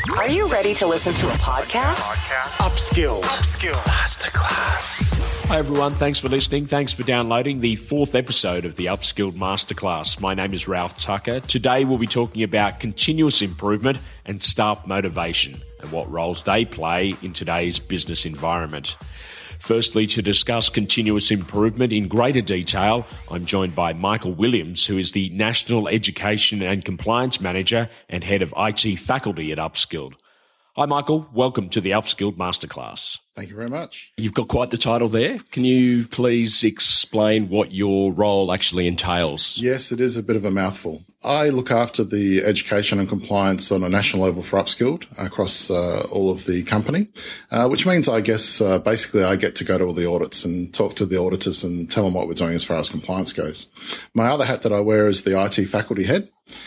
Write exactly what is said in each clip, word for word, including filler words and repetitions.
Are you ready to listen to a podcast? Upskilled. Upskilled. Masterclass. Hi everyone, thanks for listening. Thanks for downloading the fourth episode of the Upskilled Masterclass. My name is Ralph Tucker. Today we'll be talking about continuous improvement and staff motivation and what roles they play in today's business environment. Firstly, to discuss continuous improvement in greater detail, I'm joined by Michael Williams, who is the National Education and Compliance Manager and Head of I T Faculty at Upskilled. Hi, Michael. Welcome to the Upskilled Masterclass. Thank you very much. You've got quite the title there. Can you please explain what your role actually entails? Yes, it is a bit of a mouthful. I look after the education and compliance on a national level for Upskilled across uh, all of the company, uh, which means I guess uh, basically I get to go to all the audits and talk to the auditors and tell them what we're doing as far as compliance goes. My other hat that I wear is the I T faculty head,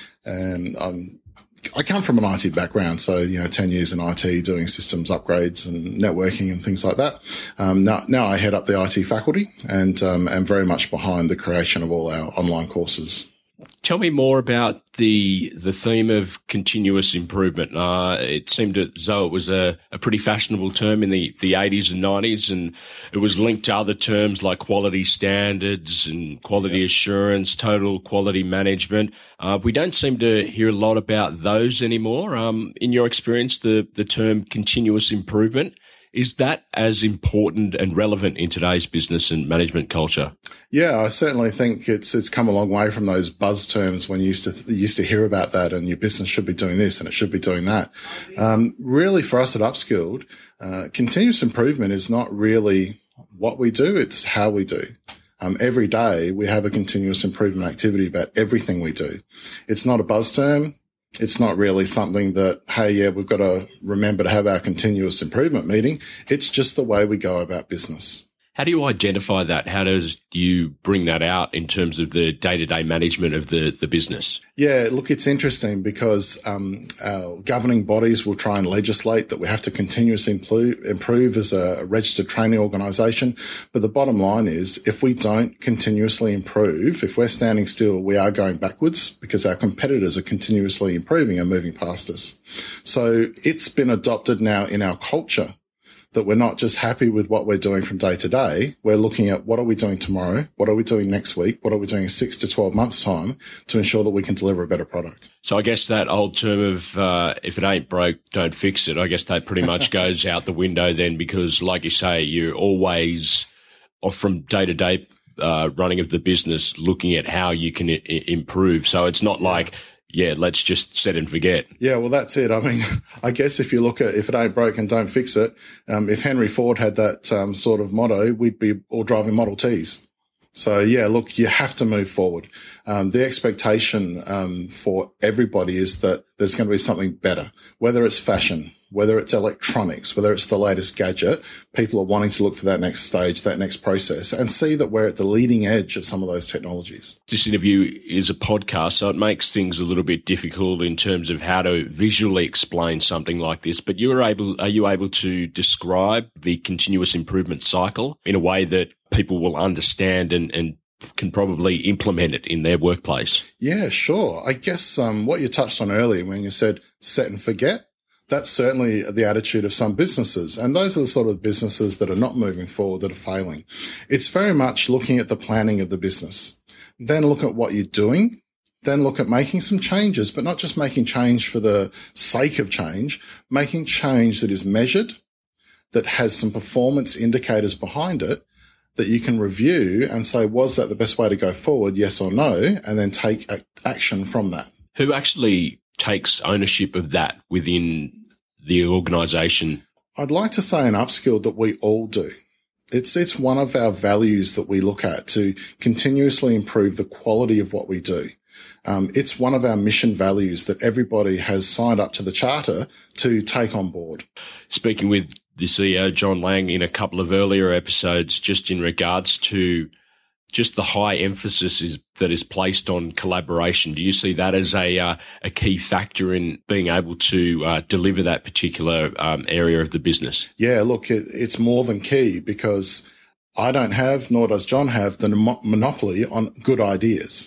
and I'm I come from an I T background, so, you know, ten years in I T doing systems upgrades and networking and things like that. Um, now, now I head up the I T faculty and um, am very much behind the creation of all our online courses. Tell me more about the the theme of continuous improvement. Uh, it seemed as though it was a, a pretty fashionable term in the, the eighties and nineties, and it was linked to other terms like quality standards and quality yep. assurance, total quality management. Uh, we don't seem to hear a lot about those anymore. Um, in your experience, the, the term continuous improvement, is that as important and relevant in today's business and management culture? Yeah, I certainly think it's it's come a long way from those buzz terms when you used to you used to hear about that, and your business should be doing this and it should be doing that. Um, really, for us at Upskilled, uh, continuous improvement is not really what we do; it's how we do. Um, every day we have a continuous improvement activity about everything we do. It's not a buzz term. It's not really something that, hey, yeah, we've got to remember to have our continuous improvement meeting. It's just the way we go about business. How do you identify that? How does you bring that out in terms of the day-to-day management of the, the business? Yeah, look, it's interesting because um, our governing bodies will try and legislate that we have to continuously improve, improve as a registered training organisation. But the bottom line is, if we don't continuously improve, if we're standing still, we are going backwards because our competitors are continuously improving and moving past us. So it's been adopted now in our culture that we're not just happy with what we're doing from day to day. We're looking at what are we doing tomorrow? What are we doing next week? What are we doing in six to twelve months time to ensure that we can deliver a better product? So I guess that old term of, uh, if it ain't broke, don't fix it. I guess that pretty much goes out the window then, because like you say, you're always off from day to day, uh, running of the business, looking at how you can I- improve. So it's not like, yeah, let's just set and forget. Yeah, well, that's it. I mean, I guess if you look at if it ain't broken, don't fix it. Um, if Henry Ford had that um, sort of motto, we'd be all driving Model Ts. So, yeah, look, you have to move forward. Um, the expectation um, for everybody is that there's going to be something better, whether it's fashion, whether it's electronics, whether it's the latest gadget. People are wanting to look for that next stage, that next process, and see that we're at the leading edge of some of those technologies. This interview is a podcast, so it makes things a little bit difficult in terms of how to visually explain something like this. But you are able, are you able to describe the continuous improvement cycle in a way that people will understand and, and can probably implement it in their workplace? Yeah, sure. I guess um, what you touched on earlier when you said set and forget, that's certainly the attitude of some businesses. And those are the sort of businesses that are not moving forward, that are failing. It's very much looking at the planning of the business. Then look at what you're doing. Then look at making some changes, but not just making change for the sake of change, making change that is measured, that has some performance indicators behind it, that you can review and say, was that the best way to go forward, yes or no, and then take action from that. Who actually takes ownership of that within the organisation? I'd like to say in Upskilled that we all do. It's it's one of our values that we look at to continuously improve the quality of what we do. Um, it's one of our mission values that everybody has signed up to the charter to take on board. Speaking with the C E O, John Lang, in a couple of earlier episodes, just in regards to just the high emphasis is, that is placed on collaboration. Do you see that as a uh, a key factor in being able to uh, deliver that particular um, area of the business? Yeah, look, it, it's more than key, because I don't have, nor does John have, the monopoly on good ideas.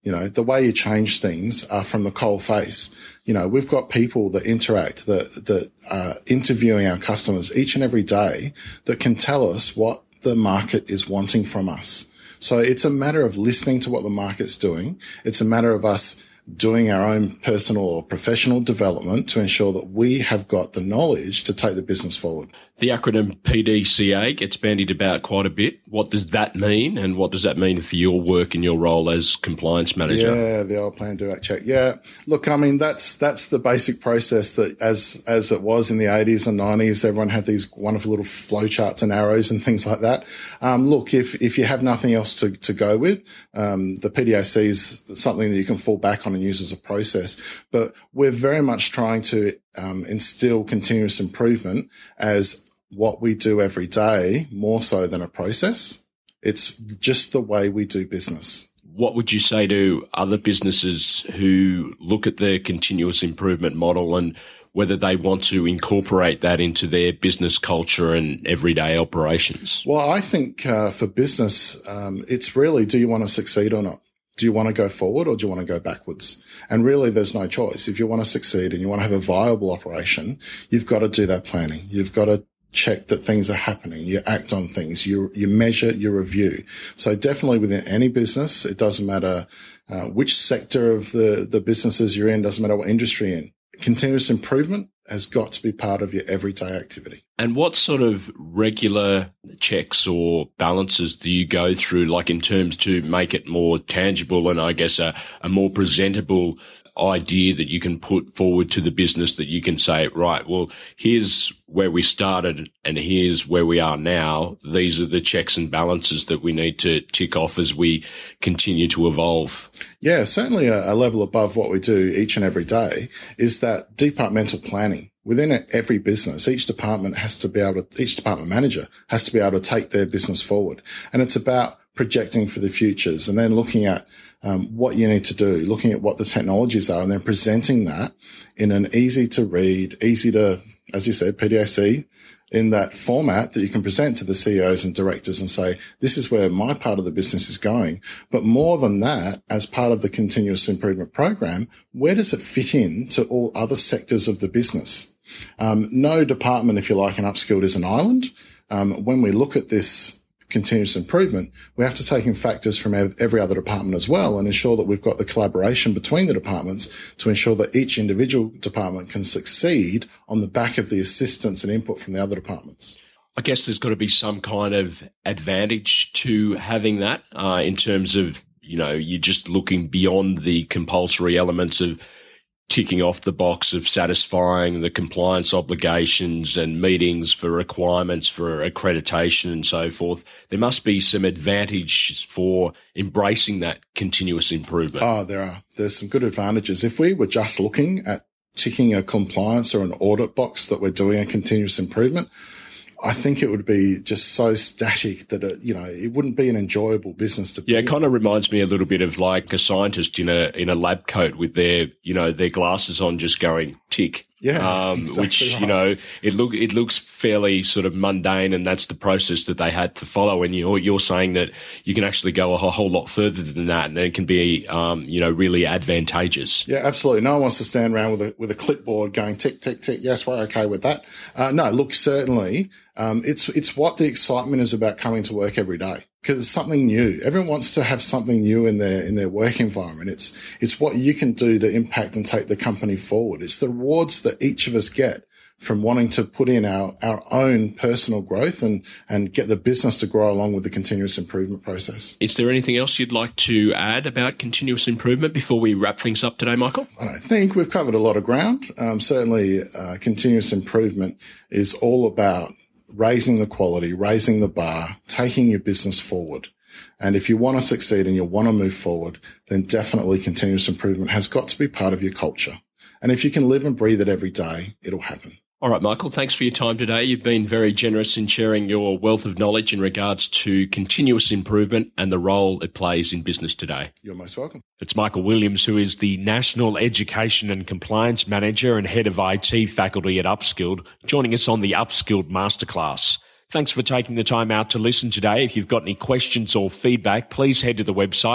You know, the way you change things are from the coal face. You know, we've got people that interact, that, that are interviewing our customers each and every day that can tell us what the market is wanting from us. So it's a matter of listening to what the market's doing. It's a matter of us doing our own personal or professional development to ensure that we have got the knowledge to take the business forward. The acronym P D C A gets bandied about quite a bit. What does that mean, and what does that mean for your work and your role as compliance manager? Yeah, the old plan, do, act, check. Yeah, look, I mean, that's that's the basic process that as as it was in the eighties and nineties, everyone had these wonderful little flowcharts and arrows and things like that. Um, look, if if you have nothing else to, to go with, um, the P D A C is something that you can fall back on and use as a process. But we're very much trying to um, instill continuous improvement as what we do every day, more so than a process. It's just the way we do business. What would you say to other businesses who look at the continuous improvement model and whether they want to incorporate that into their business culture and everyday operations? Well, I think uh, for business, um, it's really, do you want to succeed or not? Do you want to go forward or do you want to go backwards? And really, there's no choice. If you want to succeed and you want to have a viable operation, you've got to do that planning. You've got to check that things are happening. You act on things. You you measure, you review. So definitely within any business, it doesn't matter uh, which sector of the, the businesses you're in, doesn't matter what industry you're in. Continuous improvement has got to be part of your everyday activity. And what sort of regular checks or balances do you go through, like in terms to make it more tangible and I guess a, a more presentable idea that you can put forward to the business, that you can say, right, well, here's where we started and here's where we are now. These are the checks and balances that we need to tick off as we continue to evolve. Yeah, certainly a, a level above what we do each and every day is that departmental planning. Within every business, each department has to be able to, each department manager has to be able to take their business forward. And it's about projecting for the futures and then looking at um, what you need to do, looking at what the technologies are, and then presenting that in an easy to read, easy to, as you said, P D A C, in that format that you can present to the C E Os and directors and say, this is where my part of the business is going. But more than that, as part of the continuous improvement program, where does it fit in to all other sectors of the business? Um, no department, if you like, in Upskilled is an island. Um, when we look at this continuous improvement, we have to take in factors from every other department as well and ensure that we've got the collaboration between the departments to ensure that each individual department can succeed on the back of the assistance and input from the other departments. I guess there's got to be some kind of advantage to having that uh, in terms of, you know, you're just looking beyond the compulsory elements of ticking off the box of satisfying the compliance obligations and meetings for requirements for accreditation and so forth. There must be some advantage for embracing that continuous improvement. Oh, there are. There's some good advantages. If we were just looking at ticking a compliance or an audit box that we're doing a continuous improvement, I think it would be just so static that, it, you know, it wouldn't be an enjoyable business to be Yeah, it in. kind of reminds me a little bit of like a scientist in a in a lab coat with their, you know, their glasses on just going tick. Yeah, um, exactly which, right. you know, it look it looks fairly sort of mundane, and that's the process that they had to follow. And you're you're saying that you can actually go a whole lot further than that, and it can be, um, you know, really advantageous. Yeah, absolutely. No one wants to stand around with a with a clipboard going tick, tick, tick. Yes, we're okay with that. Uh, no, look, certainly, um, it's it's what the excitement is about coming to work every day. Because it's something new. Everyone wants to have something new in their in their work environment. It's it's what you can do to impact and take the company forward. It's the rewards that each of us get from wanting to put in our, our own personal growth and, and get the business to grow along with the continuous improvement process. Is there anything else you'd like to add about continuous improvement before we wrap things up today, Michael? I think we've covered a lot of ground. Um, certainly, uh, continuous improvement is all about raising the quality, raising the bar, taking your business forward. And if you want to succeed and you want to move forward, then definitely continuous improvement has got to be part of your culture. And if you can live and breathe it every day, it'll happen. All right, Michael, thanks for your time today. You've been very generous in sharing your wealth of knowledge in regards to continuous improvement and the role it plays in business today. You're most welcome. It's Michael Williams, who is the National Education and Compliance Manager and Head of I T Faculty at Upskilled, joining us on the Upskilled Masterclass. Thanks for taking the time out to listen today. If you've got any questions or feedback, please head to the website,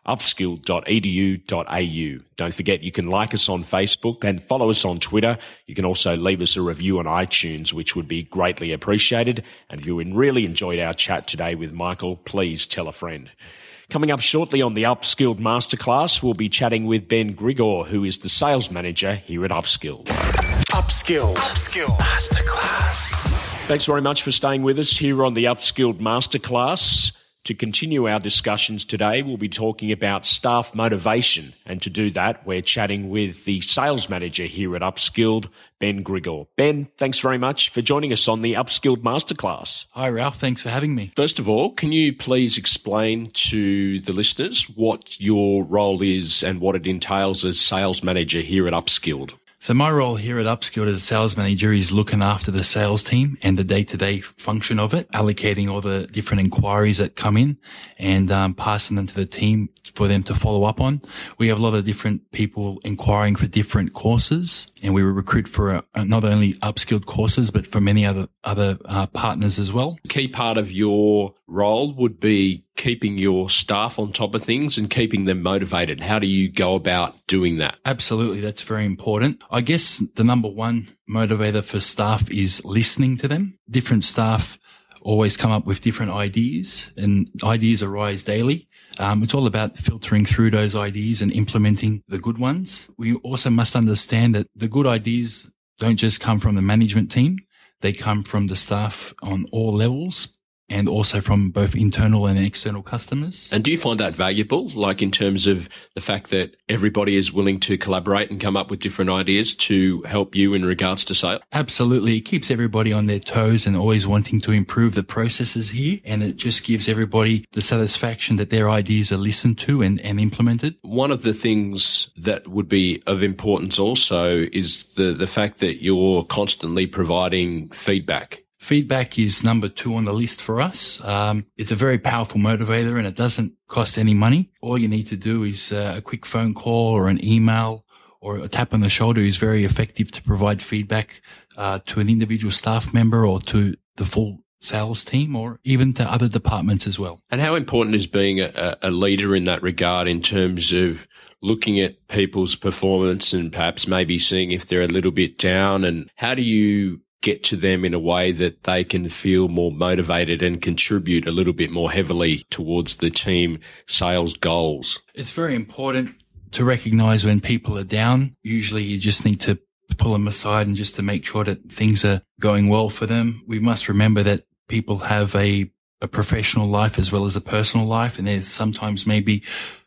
upskilled dot e d u dot a u. Don't forget you can like us on Facebook and follow us on Twitter. You can also leave us a review on iTunes, which would be greatly appreciated. And if you really enjoyed our chat today with Michael, please tell a friend. Coming up shortly on the Upskilled Masterclass, we'll be chatting with Ben Grigor, who is the sales manager here at Upskilled. Upskilled. Upskilled Masterclass. Thanks very much for staying with us here on the Upskilled Masterclass. To continue our discussions today, we'll be talking about staff motivation. And to do that, we're chatting with the sales manager here at Upskilled, Ben Grigor. Ben, thanks very much for joining us on the Upskilled Masterclass. Hi, Ralph. Thanks for having me. First of all, can you please explain to the listeners what your role is and what it entails as sales manager here at Upskilled? So my role here at Upskilled as a sales manager is looking after the sales team and the day-to-day function of it, allocating all the different inquiries that come in and um, passing them to the team for them to follow up on. We have a lot of different people inquiring for different courses, and we recruit for uh, not only Upskilled courses, but for many other, other uh, partners as well. Key part of your role would be keeping your staff on top of things and keeping them motivated. How do you go about doing that? Absolutely. That's very important. I guess the number one motivator for staff is listening to them. Different staff always come up with different ideas, and ideas arise daily. Um, it's all about filtering through those ideas and implementing the good ones. We also must understand that the good ideas don't just come from the management team. They come from the staff on all levels, and also from both internal and external customers. And do you find that valuable, like in terms of the fact that everybody is willing to collaborate and come up with different ideas to help you in regards to sales? Absolutely. It keeps everybody on their toes and always wanting to improve the processes here. And it just gives everybody the satisfaction that their ideas are listened to and, and implemented. One of the things that would be of importance also is the, the fact that you're constantly providing feedback. Feedback is number two on the list for us. Um, it's a very powerful motivator, and it doesn't cost any money. All you need to do is uh, a quick phone call or an email or a tap on the shoulder is very effective to provide feedback uh, to an individual staff member or to the full sales team or even to other departments as well. And how important is being a, a leader in that regard in terms of looking at people's performance and perhaps maybe seeing if they're a little bit down, and how do you get to them in a way that they can feel more motivated and contribute a little bit more heavily towards the team sales goals? It's very important to recognize when people are down. Usually you just need to pull them aside and just to make sure that things are going well for them. We must remember that people have a, a professional life as well as a personal life, and there's sometimes maybe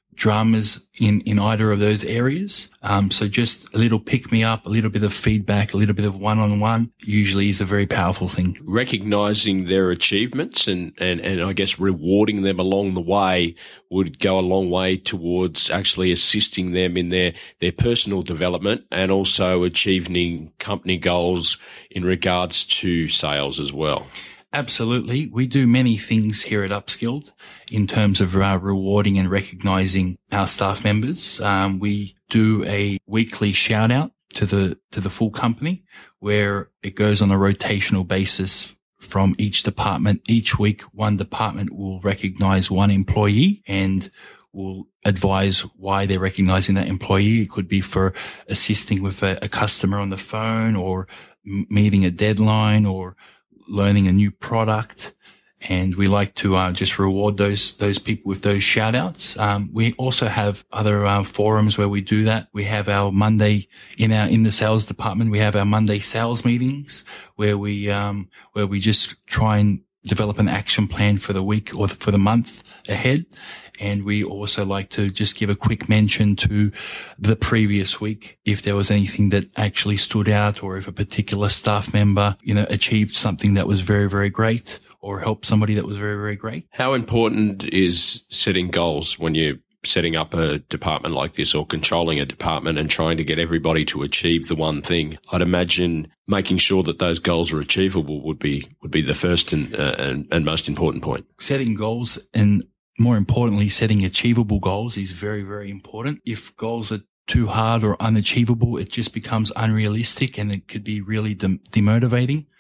dramas in, in either of those areas. Um, so just a little pick me up, a little bit of feedback, a little bit of one-on-one usually is a very powerful thing. Recognizing their achievements and, and, and I guess rewarding them along the way would go a long way towards actually assisting them in their, their personal development and also achieving company goals in regards to sales as well. Absolutely. We do many things here at Upskilled in terms of uh, rewarding and recognizing our staff members. Um, we do a weekly shout out to the, to the full company where it goes on a rotational basis from each department. Each week, one department will recognize one employee and will advise why they're recognizing that employee. It could be for assisting with a, a customer on the phone or m- meeting a deadline or learning a new product. And we like to uh, just reward those those people with those shout outs. Um, we also have other uh, forums where we do that. We have our Monday in our in the sales department. We have our Monday sales meetings where we um, where we just try and develop an action plan for the week or for the month ahead. And we also like to just give a quick mention to the previous week if there was anything that actually stood out, or if a particular staff member, you know, achieved something that was very, very great or helped somebody that was very, very great. How important is setting goals when you're setting up a department like this or controlling a department and trying to get everybody to achieve the one thing? I'd imagine making sure that those goals are achievable would be would be the first and uh, and, and most important point. Setting goals and more importantly, setting achievable goals is very, very important. If goals are too hard or unachievable, it just becomes unrealistic and it could be really dem- demotivating.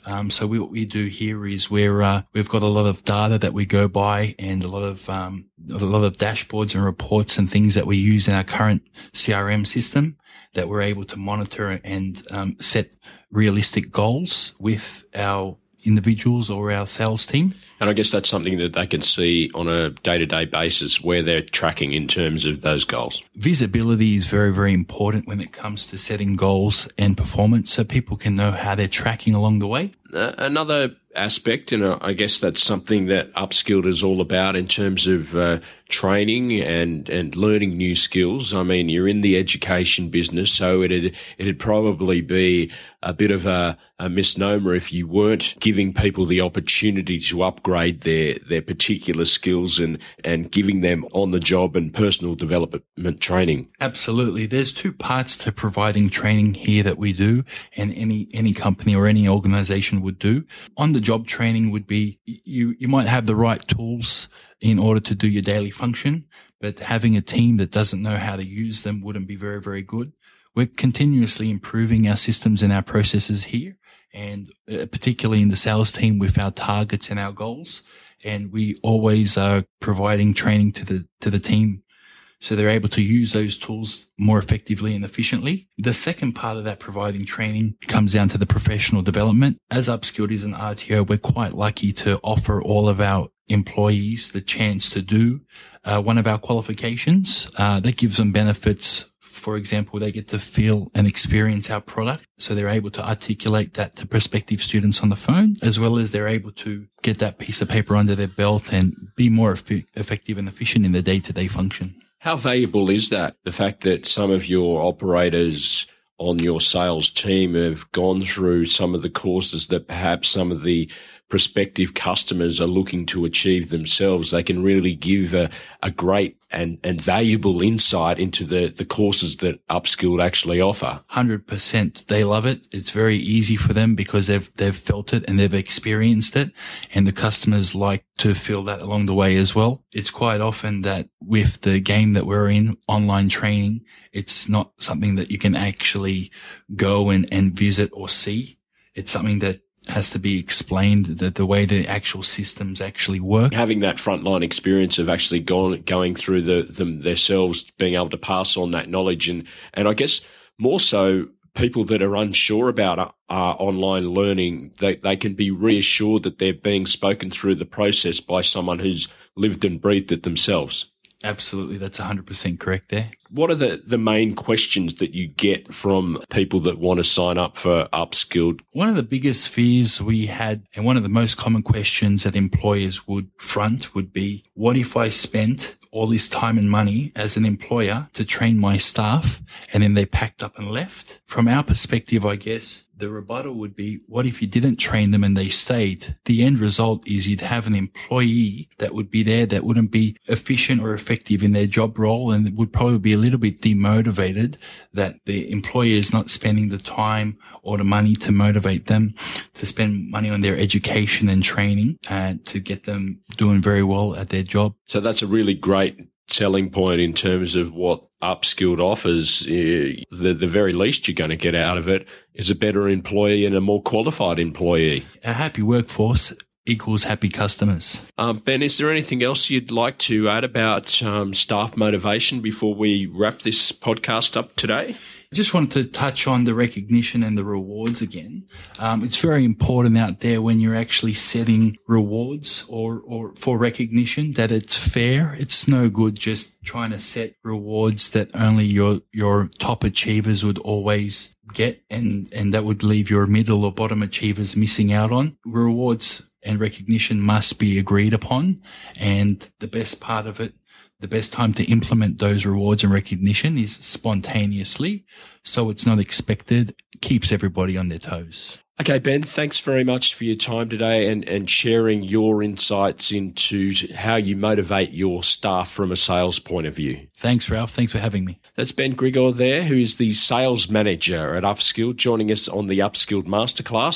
Um, so we, what we do here is we're, uh, we've got a lot of data that we go by and a lot of, um, a lot of dashboards and reports and things that we use in our current C R M system that we're able to monitor and, um, set realistic goals with our individuals or our sales team. And I guess that's something that they can see on a day-to-day basis where they're tracking in terms of those goals. Visibility is very, very important when it comes to setting goals and performance so people can know how they're tracking along the way. Uh, another aspect, and I guess that's something that Upskilled is all about in terms of uh, training and, and learning new skills. I mean, you're in the education business, so it'd, it'd probably be a bit of a, a misnomer if you weren't giving people the opportunity to upgrade their, their particular skills and, and giving them on-the-job and personal development training. Absolutely. There's two parts to providing training here that we do, and any, any company or any organization would do. On-the-job training would be you, you might have the right tools in order to do your daily function, but having a team that doesn't know how to use them wouldn't be very, very good. We're continuously improving our systems and our processes here, and uh, particularly in the sales team with our targets and our goals. And we always are providing training to the, to the team so they're able to use those tools more effectively and efficiently. The second part of that providing training comes down to the professional development. As Upskilled is an R T O, we're quite lucky to offer all of our employees the chance to do uh, one of our qualifications. Uh, that gives them benefits. For example, they get to feel and experience our product, so they're able to articulate that to prospective students on the phone, as well as they're able to get that piece of paper under their belt and be more eff- effective and efficient in the day-to-day function. How valuable is that? The fact that some of your operators on your sales team have gone through some of the courses that perhaps some of the prospective customers are looking to achieve themselves. They can really give a, a great and, and valuable insight into the, the courses that Upskilled actually offer. one hundred percent. They love it. It's very easy for them because they've, they've felt it and they've experienced it. And the customers like to feel that along the way as well. It's quite often that with the game that we're in, online training, it's not something that you can actually go and, and visit or see. It's something that has to be explained, that the way the actual systems actually work. Having that frontline experience of actually gone, going through the, them themselves, being able to pass on that knowledge. And, and I guess more so people that are unsure about uh, online learning, they, they can be reassured that they're being spoken through the process by someone who's lived and breathed it themselves. Absolutely. That's one hundred percent correct there. What are the, the main questions that you get from people that want to sign up for Upskilled? One of the biggest fears we had, and one of the most common questions that employers would front would be, what if I spent all this time and money as an employer to train my staff and then they packed up and left? From our perspective, I guess, the rebuttal would be, what if you didn't train them and they stayed? The end result is you'd have an employee that would be there that wouldn't be efficient or effective in their job role and would probably be a little bit demotivated, that the employer is not spending the time or the money to motivate them to spend money on their education and training and to get them doing very well at their job. So that's a really great selling point in terms of what Upskilled offers. Uh, the, the very least you're going to get out of it is a better employee and a more qualified employee. A happy workforce equals happy customers. Um, Ben, is there anything else you'd like to add about um, staff motivation before we wrap this podcast up today? I just wanted to touch on the recognition and the rewards again. Um, it's very important out there when you're actually setting rewards or, or for recognition that it's fair. It's no good just trying to set rewards that only your, your top achievers would always get, and, and that would leave your middle or bottom achievers missing out on. Rewards and recognition must be agreed upon, and the best part of it, the best time to implement those rewards and recognition is spontaneously, so it's not expected, keeps everybody on their toes. Okay, Ben, thanks very much for your time today and, and sharing your insights into how you motivate your staff from a sales point of view. Thanks, Ralph. Thanks for having me. That's Ben Grigor there, who is the sales manager at Upskilled, joining us on the Upskilled Masterclass.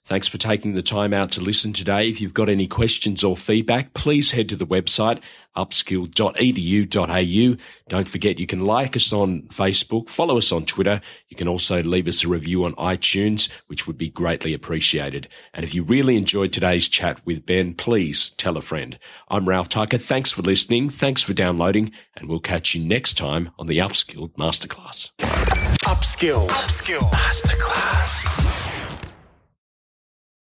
Thanks for taking the time out to listen today. If you've got any questions or feedback, please head to the website upskill dot e d u dot a u. Don't forget you can like us on Facebook, follow us on Twitter. You can also leave us a review on iTunes, which would be greatly appreciated. And if you really enjoyed today's chat with Ben, please tell a friend. I'm Ralph Tucker. Thanks for listening. Thanks for downloading, and we'll catch you next time on the Upskilled Masterclass. Upskill. Upskill. Masterclass.